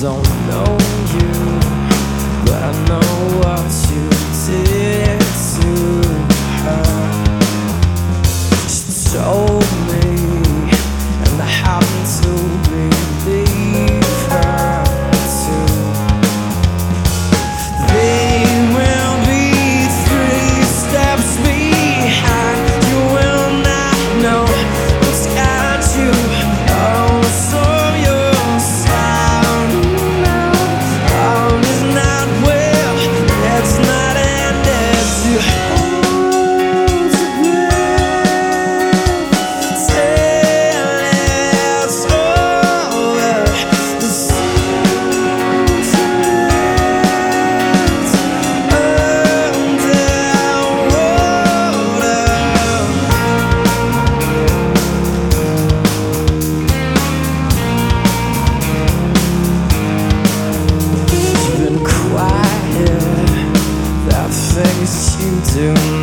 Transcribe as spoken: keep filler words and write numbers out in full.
don't know you, but I know what you did to her. She told me, and I happened to believe her too. They will be three steps behind. You will not know what's got you. Oh, so you're sound now. All is not well, it's not ended. To hold your breath till it's over. The sun's You've been quiet, that things you do